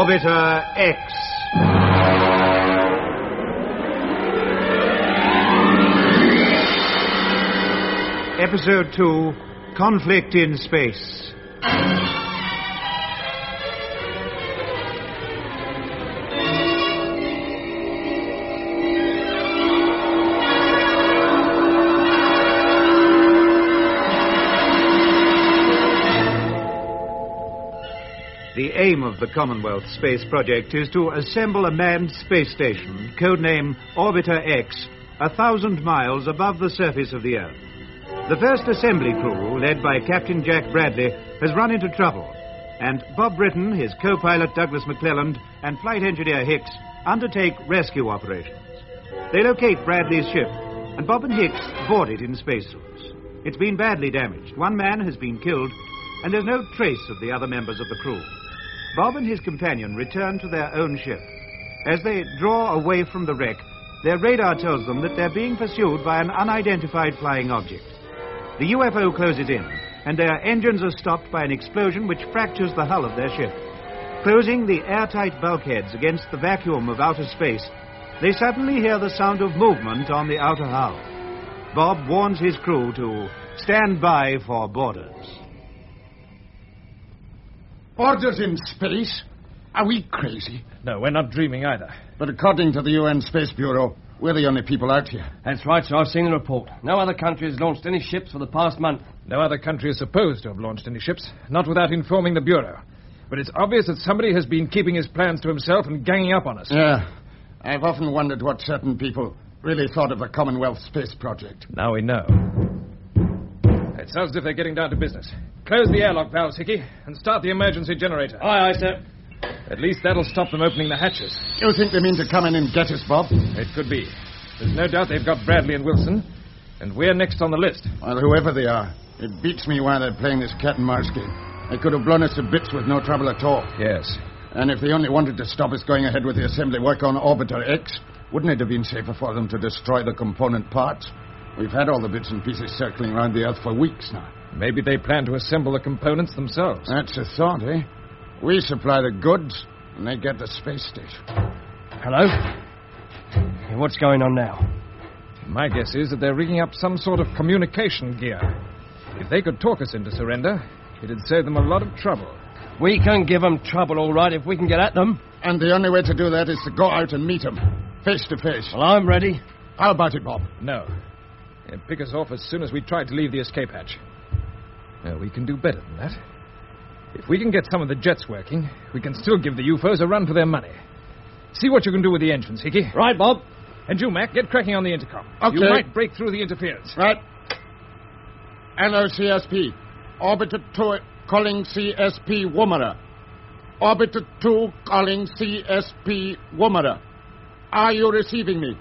Orbiter X. Episode 2, Conflict in Space. The aim of the Commonwealth Space Project is to assemble a manned space station, codename Orbiter X, 1,000 miles above the surface of the Earth. The first assembly crew, led by Captain Jack Bradley, has run into trouble, and Bob Britton, his co-pilot Douglas McClelland, and flight engineer Hicks undertake rescue operations. They locate Bradley's ship, and Bob and Hicks board it in spacesuits. It's been badly damaged. One man has been killed, and there's no trace of the other members of the crew. Bob and his companion return to their own ship. As they draw away from the wreck, their radar tells them that they're being pursued by an unidentified flying object. The UFO closes in, and their engines are stopped by an explosion which fractures the hull of their ship. Closing the airtight bulkheads against the vacuum of outer space, they suddenly hear the sound of movement on the outer hull. Bob warns his crew to stand by for boarders. Orders in space? Are we crazy? No, we're not dreaming either. But according to the UN Space Bureau, we're the only people out here. That's right, sir. I've seen the report. No other country has launched any ships for the past month. No other country is supposed to have launched any ships, not without informing the Bureau. But it's obvious that somebody has been keeping his plans to himself and ganging up on us. Yeah. I've often wondered what certain people really thought of the Commonwealth Space Project. Now we know. It sounds as if they're getting down to business. Close the airlock valves, Hickey, and start the emergency generator. Aye, sir. At least that'll stop them opening the hatches. You think they mean to come in and get us, Bob? It could be. There's no doubt they've got Bradley and Wilson, and we're next on the list. Well, whoever they are, it beats me why they're playing this cat-and-mouse game. They could have blown us to bits with no trouble at all. Yes. And if they only wanted to stop us going ahead with the assembly work on Orbiter X, wouldn't it have been safer for them to destroy the component parts? We've had all the bits and pieces circling around the Earth for weeks now. Maybe they plan to assemble the components themselves. That's a thought, eh? We supply the goods, and they get the space station. Hello? Hey, what's going on now? My guess is that they're rigging up some sort of communication gear. If they could talk us into surrender, it'd save them a lot of trouble. We can give them trouble, all right, if we can get at them. And the only way to do that is to go out and meet them, face to face. Well, I'm ready. How about it, Bob? No. They'd pick us off as soon as we tried to leave the escape hatch. No, we can do better than that. If we can get some of the jets working, we can still give the UFOs a run for their money. See what you can do with the engines, Hickey. Right, Bob. And you, Mac, get cracking on the intercom. Okay. You might break through the interference. Right. LOCSP. Orbiter 2 calling CSP Woomera. Orbiter 2 calling CSP Woomera. Are you receiving me?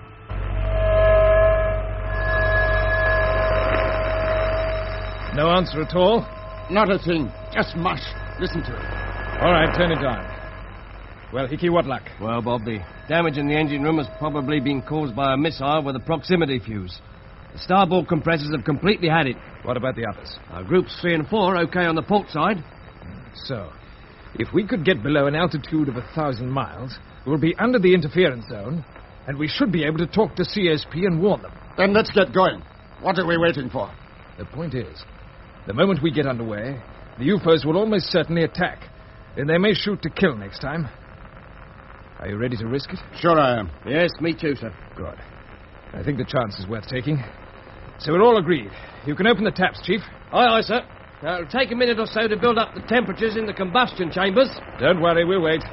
No answer at all? Not a thing. Just mush. Listen to it. All right, turn it down. Well, Hickey, what luck? Well, Bob, the damage in the engine room has probably been caused by a missile with a proximity fuse. The starboard compressors have completely had it. What about the others? Groups 3 and 4 okay on the port side. So, if we could get below an altitude of 1,000 miles, we'll be under the interference zone, and we should be able to talk to CSP and warn them. Then let's get going. What are we waiting for? The point is, the moment we get underway, the UFOs will almost certainly attack, and they may shoot to kill next time. Are you ready to risk it? Sure I am. Yes, me too, sir. Good. I think the chance is worth taking. So we're all agreed. You can open the taps, Chief. Aye, sir. It'll take a minute or so to build up the temperatures in the combustion chambers. Don't worry, we'll wait.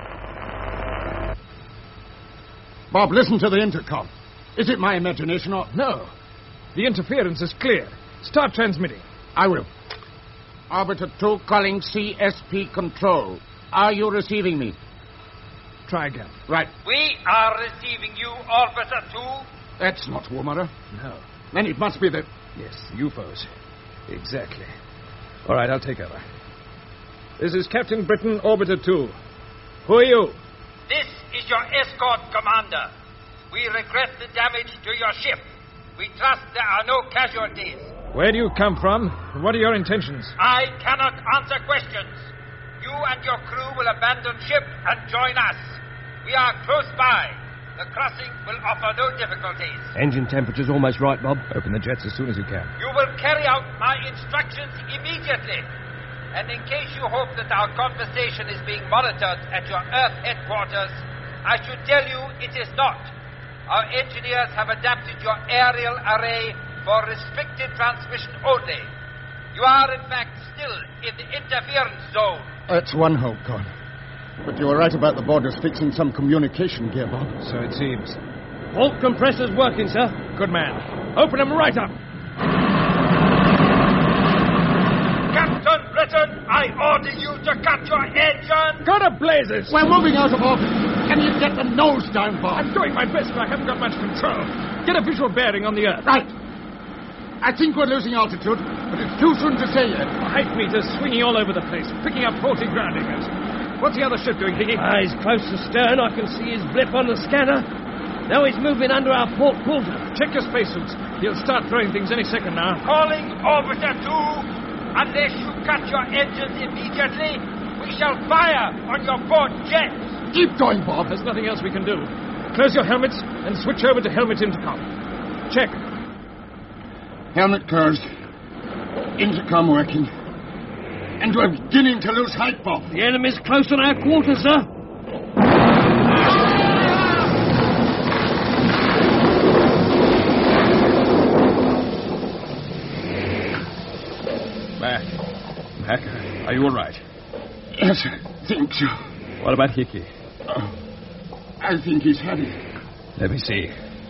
Bob, listen to the intercom. Is it my imagination or... No. The interference is clear. Start transmitting. I will. Orbiter 2 calling CSP Control. Are you receiving me? Try again. Right. We are receiving you, Orbiter 2. That's not Woomera. No. Then it must be the... Yes, the UFOs. Exactly. All right, I'll take over. This is Captain Britton, Orbiter 2. Who are you? This is your escort commander. We regret the damage to your ship. We trust there are no casualties. Where do you come from? What are your intentions? I cannot answer questions. You you and your crew will abandon ship and join us. We are close by. The crossing will offer no difficulties. Engine temperature's almost right, Bob. Open the jets as soon as you can. You will carry out my instructions immediately. And in case you hope that our conversation is being monitored at your Earth headquarters, I should tell you it is not. Our engineers have adapted your aerial array for restricted transmission only. You are, in fact, still in the interference zone. That's one hope, Con. But you were right about the boarders fixing some communication gear, Bob. So it seems. All compressors working, sir. Good man. Open them right up. Captain Britain, I order you to cut your engine. Go to blazes! We're moving out of orbit. Can you get the nose down, Bob? I'm doing my best, but I haven't got much control. Get a visual bearing on the Earth. Right. I think we're losing altitude, but it's too soon to say yet. Height meters swinging all over the place, picking up faulty grounding. What's the other ship doing, Hickey? He's close to stern. I can see his blip on the scanner. Now he's moving under our port quarter. Check your spacesuits. He'll start throwing things any second now. Calling Orbiter 2. Unless you cut your engines immediately, we shall fire on your port jets. Keep going, Bob. There's nothing else we can do. Close your helmets and switch over to helmet intercom. Check. Helmet closed. Intercom working. And we're beginning to lose height, Bob. The enemy's close on our quarter, sir. Mac, are you all right? Yes, I think so. What about Hickey? I think he's had it. Let me see.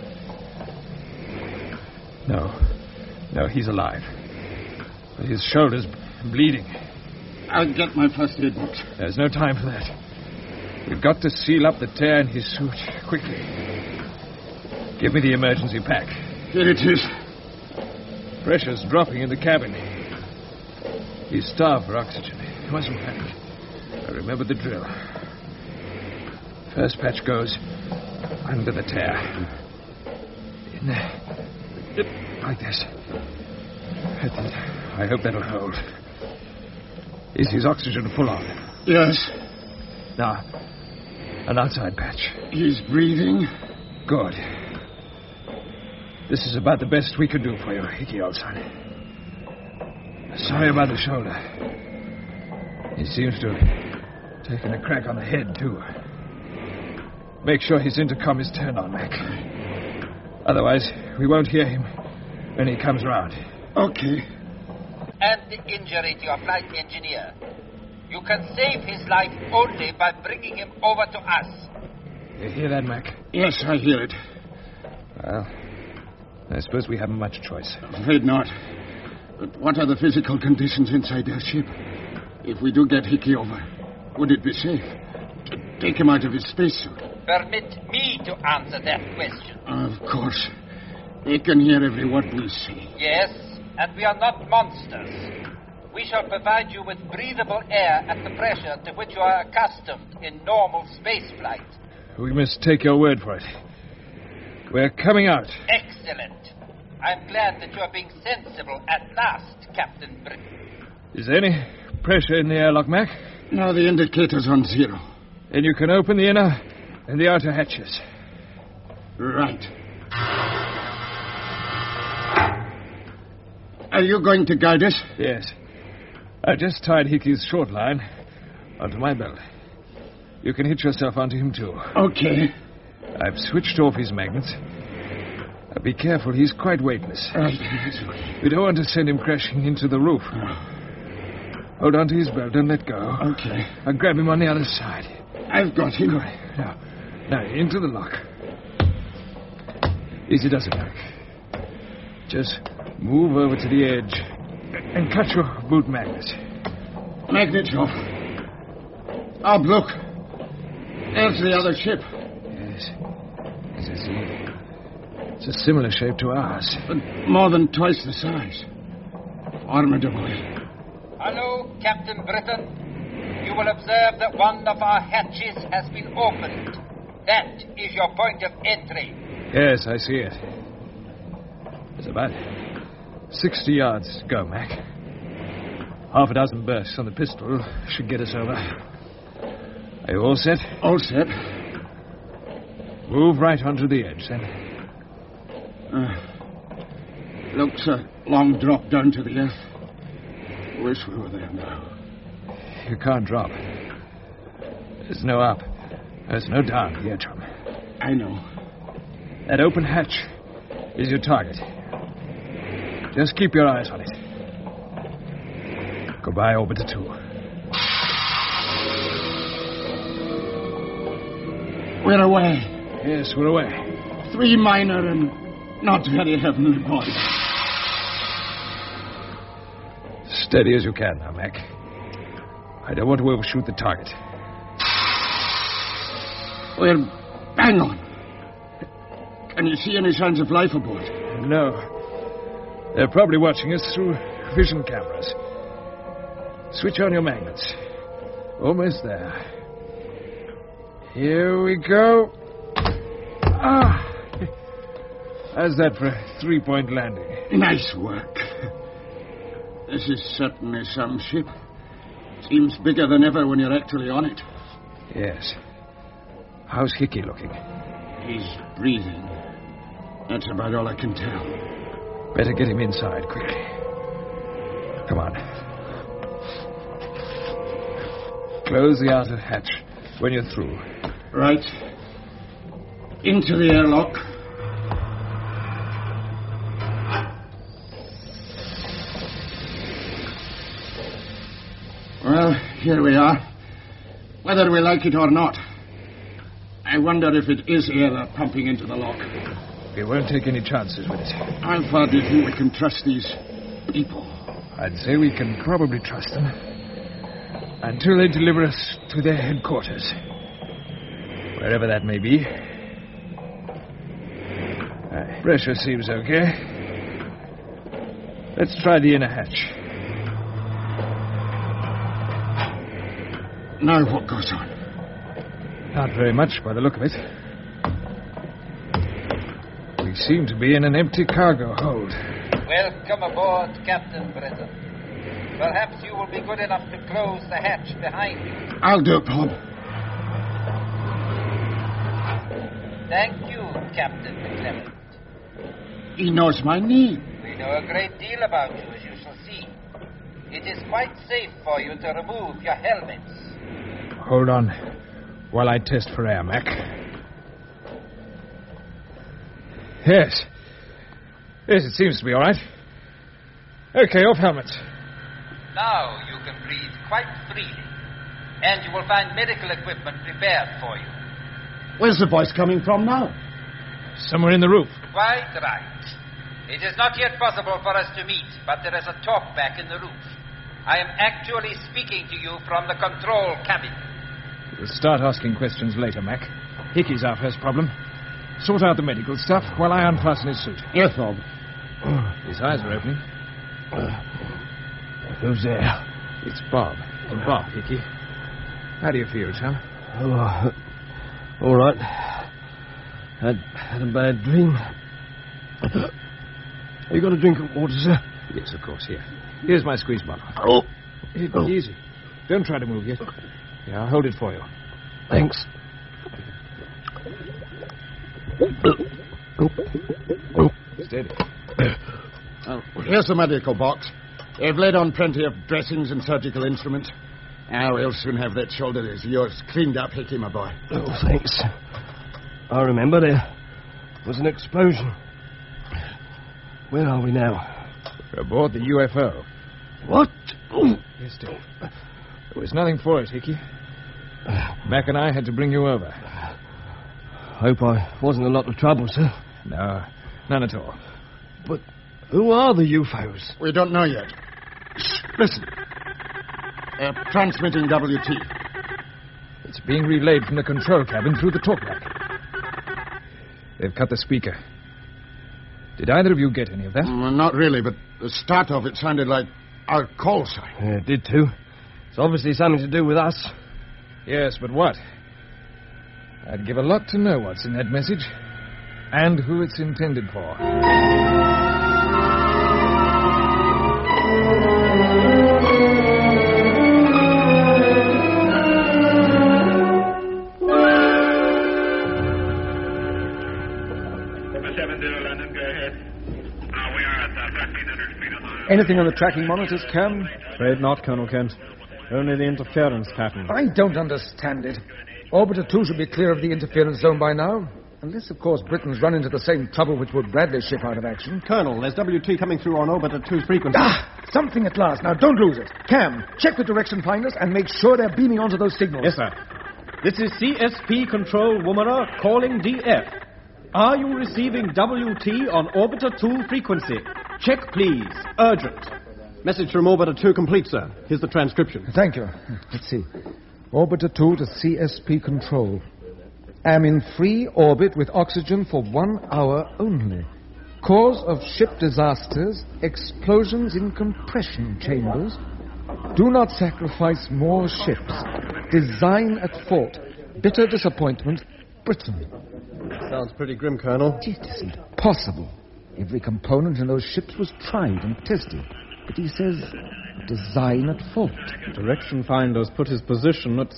No, he's alive. But his shoulder's bleeding. I'll get my first aid box. There's no time for that. We've got to seal up the tear in his suit quickly. Give me the emergency pack. Here it is. Pressure's dropping in the cabin. He's starved for oxygen. He mustn't panic. I remember the drill. First patch goes under the tear. In there. Like this. I hope that'll hold. Is his oxygen full on? Yes. Now, an outside patch. He's breathing. Good. This is about the best we can do for you, Hickey, old son. Sorry about the shoulder. He seems to have taken a crack on the head, too. Make sure his intercom is turned on, Mac. Otherwise, we won't hear him when he comes round. Okay. And the injury to your flight engineer. You can save his life only by bringing him over to us. You hear that, Mac? Yes, I hear it. Well, I suppose we haven't much choice. Afraid not. But what are the physical conditions inside their ship? If we do get Hickey over, would it be safe to take him out of his spacesuit? Permit me to answer that question. Of course. They can hear every word we say. Yes, and we are not monsters. We shall provide you with breathable air at the pressure to which you are accustomed in normal space flight. We must take your word for it. We're coming out. Excellent. I'm glad that you are being sensible at last, Captain Britain. Is there any pressure in the airlock, Mac? Now the indicator's on 0. Then you can open the inner and the outer hatches. Right. Are you going to guide us? Yes. I just tied Hickey's short line onto my belt. You can hitch yourself onto him, too. Okay. I've switched off his magnets. Be careful, he's quite weightless. Right. We don't want to send him crashing into the roof. Hold on to his belt, don't let go. Okay. I'll grab him on the other side. I've got him. Good. Now, into the lock. Easy does it, Mac. Just move over to the edge and cut your boot magnets. Magnets off. Up, look. There's the other ship. Yes. As I see. It's a similar shape to ours. But more than twice the size. Formidable. Hello, Captain Britain. You will observe that one of our hatches has been opened. That is your point of entry. Yes, I see it. There's about 60 yards to go, Mac. Half a dozen bursts on the pistol should get us over. Are you all set? All set. Move right onto the edge, then. Looks a long drop down to the earth. Wish we were there now. You can't drop. There's no up. There's no down here, chum. I know. That open hatch is your target. Just keep your eyes on it. Goodbye, Orbiter 2. We're away. Yes, we're away. 3 minor and not very heavenly boys. Steady as you can now, Mac. I don't want to overshoot the target. We're bang on. Can you see any signs of life aboard? No. They're probably watching us through vision cameras. Switch on your magnets. Almost there. Here we go. Ah! How's that for a 3-point landing? Nice work. This is certainly some ship. Seems bigger than ever when you're actually on it. Yes. How's Hickey looking? He's breathing. That's about all I can tell. Better get him inside quickly. Come on. Close the outer hatch when you're through. Right. Into the airlock. Well, here we are. Whether we like it or not. I wonder if it is air they're pumping into the lock. We won't take any chances with it. How far do you think we can trust these people? I'd say we can probably trust them. Until they deliver us to their headquarters. Wherever that may be. Pressure seems okay. Let's try the inner hatch. Now what goes on? Not very much by the look of it. We seem to be in an empty cargo hold. Welcome aboard, Captain Breton. Perhaps you will be good enough to close the hatch behind you. I'll do it, Bob. Thank you, Captain McClement. He knows my name. We know a great deal about you, as you shall see. It is quite safe for you to remove your helmets. Hold on while I test for air, Mac. Yes. Yes, it seems to be all right. Okay, off helmets. Now you can breathe quite freely. And you will find medical equipment prepared for you. Where's the voice coming from now? Somewhere in the roof. Quite right. It is not yet possible for us to meet, but there is a talkback in the roof. I am actually speaking to you from the control cabin. We'll start asking questions later, Mac. Hickey's our first problem. Sort out the medical stuff while I unfasten his suit. Yes, Bob. His eyes are opening. Who's there? It's Bob. And Bob, Hickey. How do you feel, chum? Oh, all right. Had a bad dream. You got a drink of water, sir? Yes, of course. Here. Here's my squeeze bottle. Oh. Easy. Don't try to move yet. Yeah, I'll hold it for you. Thanks. Steady. Here's the medical box. They've laid on plenty of dressings and surgical instruments. We'll soon have that shoulder of yours cleaned up, Hickey, my boy. Oh, thanks. I remember there was an explosion. Where are we now? We're aboard the UFO. What? Yes, Dave. There was nothing for it, Hickey. Mac and I had to bring you over. Hope I wasn't a lot of trouble, sir. No, none at all. But who are the UFOs? We don't know yet. Shh, listen. They're transmitting WT. It's being relayed from the control cabin through the talkback. They've cut the speaker. Did either of you get any of that? Not really, but the start of it sounded like our call sign. Yeah, it did too. It's obviously something to do with us. Yes, but what? I'd give a lot to know what's in that message and who it's intended for. Anything on the tracking monitors, Cam? Afraid not, Colonel Kent. Only the interference pattern. I don't understand it. Orbiter 2 should be clear of the interference zone by now. Unless, of course, Britain's run into the same trouble which put Bradley's ship out of action. Colonel, there's WT coming through on Orbiter 2's frequency. Something at last. Now, don't lose it. Cam, check the direction finders and make sure they're beaming onto those signals. Yes, sir. This is CSP Control Woomera calling DF. Are you receiving WT on Orbiter 2 frequency? Check, please. Urgent. Message from Orbiter 2 complete, sir. Here's the transcription. Thank you. Let's see. Orbiter 2 to CSP Control. Am in free orbit with oxygen for 1 hour only. Cause of ship disasters, explosions in compression chambers. Do not sacrifice more ships. Design at fault. Bitter disappointment. Britain. Sounds pretty grim, Colonel. It isn't possible. Every component in those ships was tried and tested. But he says, design at fault. Direction finders put his position at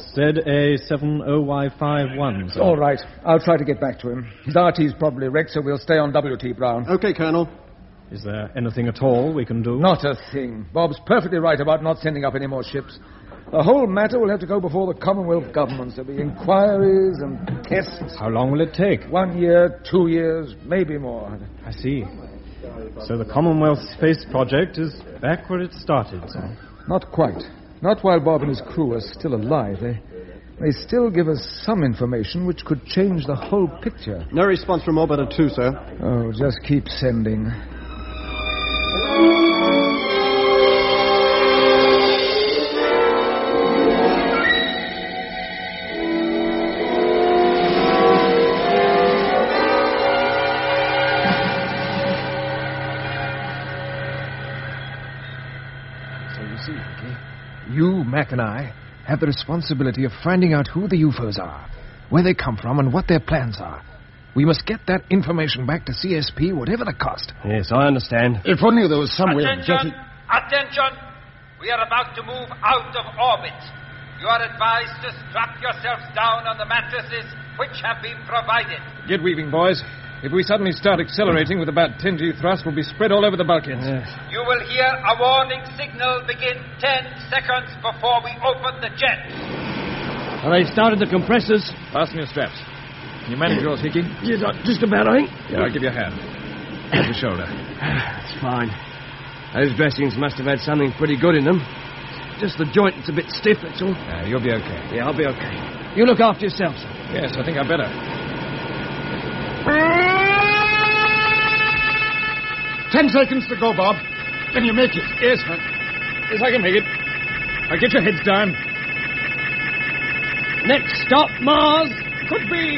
ZA70Y51, sir. All right. I'll try to get back to him. His RT's probably wrecked, so we'll stay on WT Brown. Okay, Colonel. Is there anything at all we can do? Not a thing. Bob's perfectly right about not sending up any more ships. The whole matter will have to go before the Commonwealth governments. There'll be inquiries and tests. How long will it take? 1 year, 2 years, maybe more. I see. So the Commonwealth Space Project is back where it started, sir? Not quite. Not while Bob and his crew are still alive. They still give us some information which could change the whole picture. No response from Orbiter 2, sir. Oh, just keep sending. You, Mac, and I have the responsibility of finding out who the UFOs are, where they come from, and what their plans are. We must get that information back to CSP, whatever the cost. Yes, I understand. If only there was some way of Attention! getting... Attention! We are about to move out of orbit. You are advised to strap yourselves down on the mattresses which have been provided. Get weaving, boys. If we suddenly start accelerating with about 10G thrust, we'll be spread all over the bulkheads. You will hear a warning signal begin 10 seconds before we open the jet. Well, they've started the compressors. Fasten your straps. Can you manage yours, Hickey? Yes, just about, I think. Yeah, I'll give you a hand. Here's your shoulder. It's fine. Those dressings must have had something pretty good in them. Just the joint that's a bit stiff, that's all. You'll be okay. Yeah, I'll be okay. You look after yourself, sir. Yes, I think I better. 10 seconds to go, Bob. Can you make it? Yes, I can make it. I'll get your heads down. Next stop, Mars. Could be...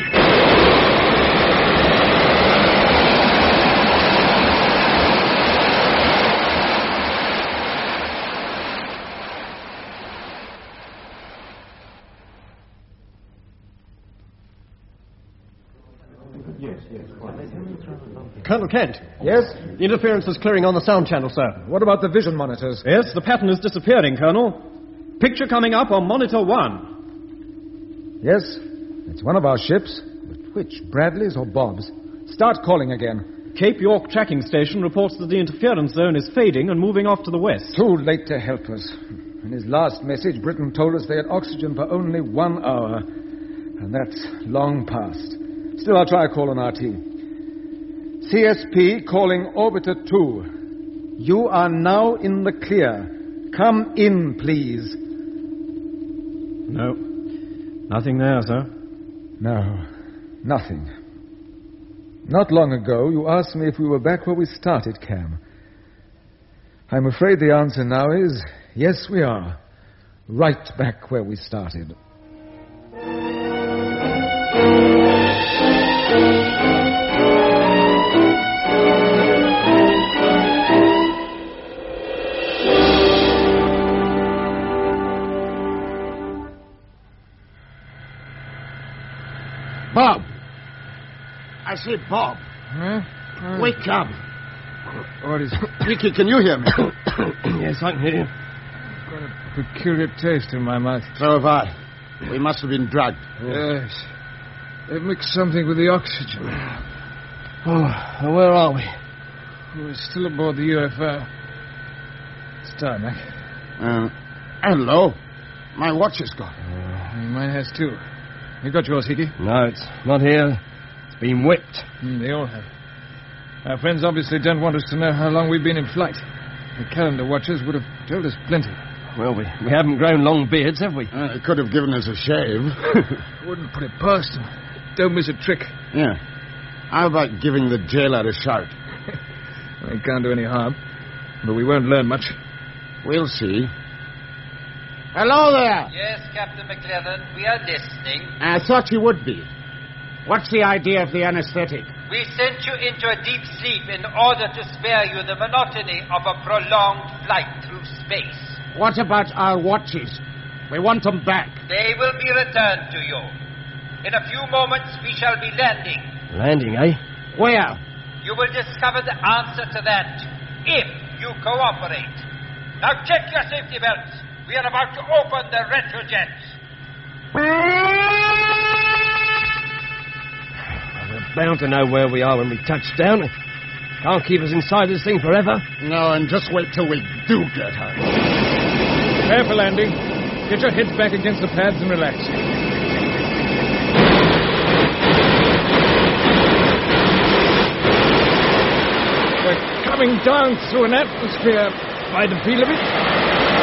Colonel Kent. Yes? The interference is clearing on the sound channel, sir. What about the vision monitors? Yes, the pattern is disappearing, Colonel. Picture coming up on Monitor 1. Yes, it's one of our ships. But which, Bradley's or Bob's? Start calling again. Cape York tracking station reports that the interference zone is fading and moving off to the west. Too late to help us. In his last message, Britain told us they had oxygen for only 1 hour. And that's long past. Still, I'll try a call on RT. CSP calling Orbiter 2. You are now in the clear. Come in, please. No. Nothing there, sir. No, nothing. Not long ago, you asked me if we were back where we started, Cam. I'm afraid the answer now is, yes, we are. Right back where we started. Bob! I say, Bob. Huh? Wake up. What is it? Ricky, can you hear me? Yes, I can hear you. I've got a peculiar taste in my mouth. So have I. We must have been drugged. Yes. They've mixed something with the oxygen. Oh, where are we? We're still aboard the UFO. It's time, Mac. Hello. My watch is gone. Mine has too. You got yours, Hickey? No, it's not here. It's been whipped. They all have. Our friends obviously don't want us to know how long we've been in flight. The calendar watchers would have told us plenty. Well, we haven't grown long beards, have we? They could have given us a shave. Wouldn't put it past them. Don't miss a trick. Yeah. How about giving the jailer a shout? It can't do any harm. But we won't learn much. We'll see. Hello there. Yes, Captain McLennan, we are listening. I thought you would be. What's the idea of the anesthetic? We sent you into a deep sleep in order to spare you the monotony of a prolonged flight through space. What about our watches? We want them back. They will be returned to you. In a few moments, we shall be landing. Landing, eh? Where? You will discover the answer to that if you cooperate. Now check your safety belts. We are about to open the retrojets. We're bound to know where we are when we touch down. Can't keep us inside this thing forever. No, and just wait till we do get out. Prepare for landing. Get your heads back against the pads and relax. We're coming down through an atmosphere by the feel of it.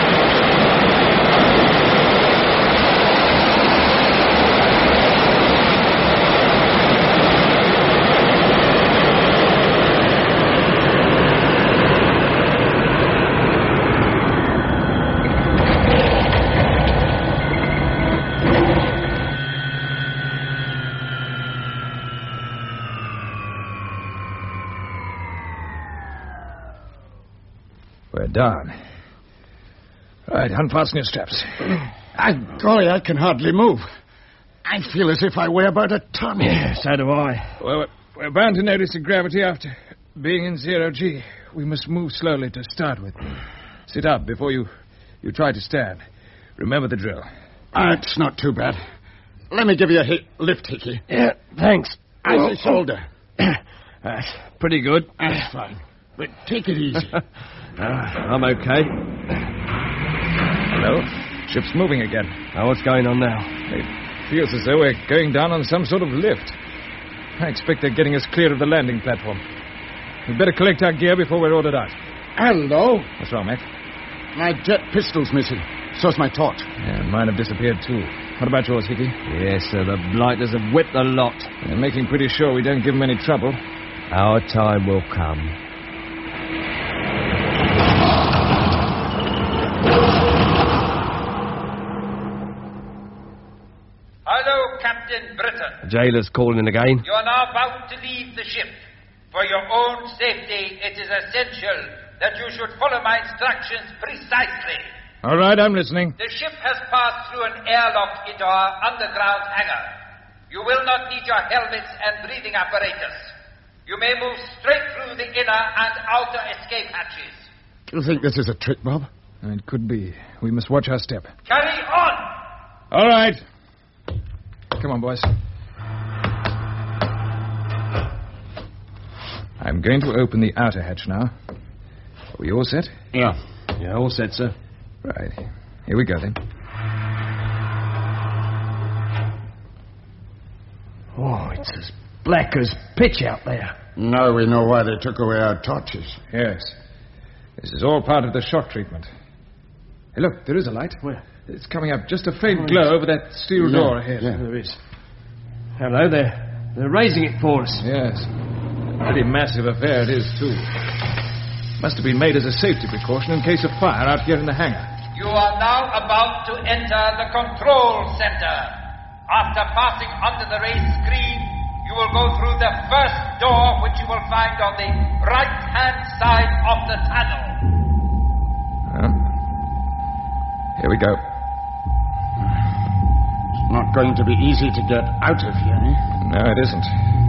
We're down. Right, unfasten your straps. Golly, I can hardly move. I feel as if I weigh about a ton. Yeah, so do I. Well, we're bound to notice the gravity after being in 0G. We must move slowly to start with. Sit up before you try to stand. Remember the drill. It's not too bad. Let me give you a lift, Hickey. Yeah, thanks. How's your shoulder? That's pretty good. That's fine. But take it easy. I'm okay. Hello? Ship's moving again. Now, what's going on now? It feels as though we're going down on some sort of lift. I expect they're getting us clear of the landing platform. We'd better collect our gear before we're ordered out. Hello? What's wrong, Mac? My jet pistol's missing. So's my torch. Yeah, mine have disappeared, too. What about yours, Hickey? Yes, sir, the blighters have whipped the lot. They're making pretty sure we don't give them any trouble. Our time will come. Hello, Captain Britain. The jailer's calling in again. You are now about to leave the ship. For your own safety, it is essential that you should follow my instructions precisely. All right, I'm listening. The ship has passed through an airlock into our underground hangar. You will not need your helmets and breathing apparatus. You may move straight through the inner and outer escape hatches. Do you think this is a trick, Bob? It could be. We must watch our step. Carry on! All right. Come on, boys. I'm going to open the outer hatch now. Are we all set? Yeah. Yeah, all set, sir. Right. Here we go, then. Oh, it's as black as pitch out there. Now we know why they took away our torches. Yes. This is all part of the shock treatment. Hey, look, there is a light. Where? It's coming up. Just a faint glow over that steel door ahead. Yeah. There is. Hello, they're raising it for us. Yes. A pretty massive affair it is, too. Must have been made as a safety precaution in case of fire out here in the hangar. You are now about to enter the control center. After passing under the raised screen, you will go through the first door, which you will find on the right-hand side of the tunnel. Here we go. It's not going to be easy to get out of here, eh? No, it isn't.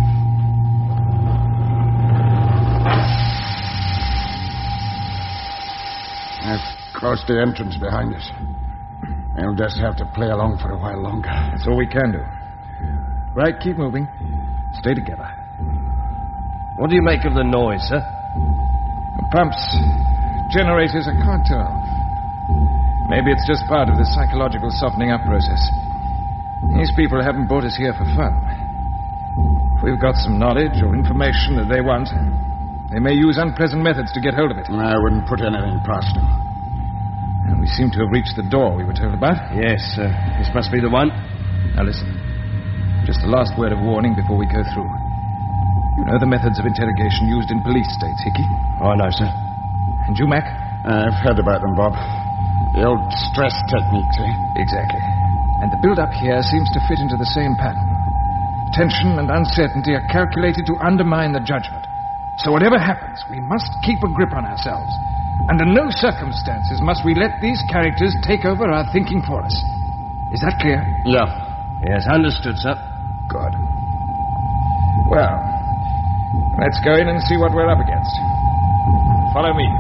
I've closed the entrance behind us. We'll just have to play along for a while longer. That's all we can do. Right, keep moving. Stay together. What do you make of the noise, sir? The pumps generators, I can't tell. Maybe it's just part of the psychological softening up process. These people haven't brought us here for fun. If we've got some knowledge or information that they want, they may use unpleasant methods to get hold of it. I wouldn't put anything past them. And we seem to have reached the door we were told about. Yes, this must be the one. Now listen. Just a last word of warning before we go through. You know the methods of interrogation used in police states, Hickey? Oh, no, sir. And you, Mac? I've heard about them, Bob. The old stress techniques, eh? Exactly. And the build-up here seems to fit into the same pattern. Tension and uncertainty are calculated to undermine the judgment. So whatever happens, we must keep a grip on ourselves. Under no circumstances must we let these characters take over our thinking for us. Is that clear? Yeah. Yes, understood, sir. Good. Well, let's go in and see what we're up against. Follow me.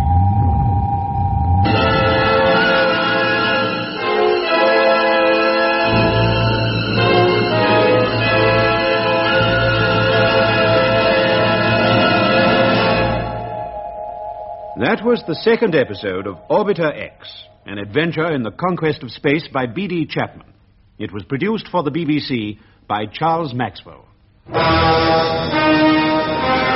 That was the second episode of Orbiter X, an adventure in the conquest of space by B.D. Chapman. It was produced for the BBC by Charles Maxwell.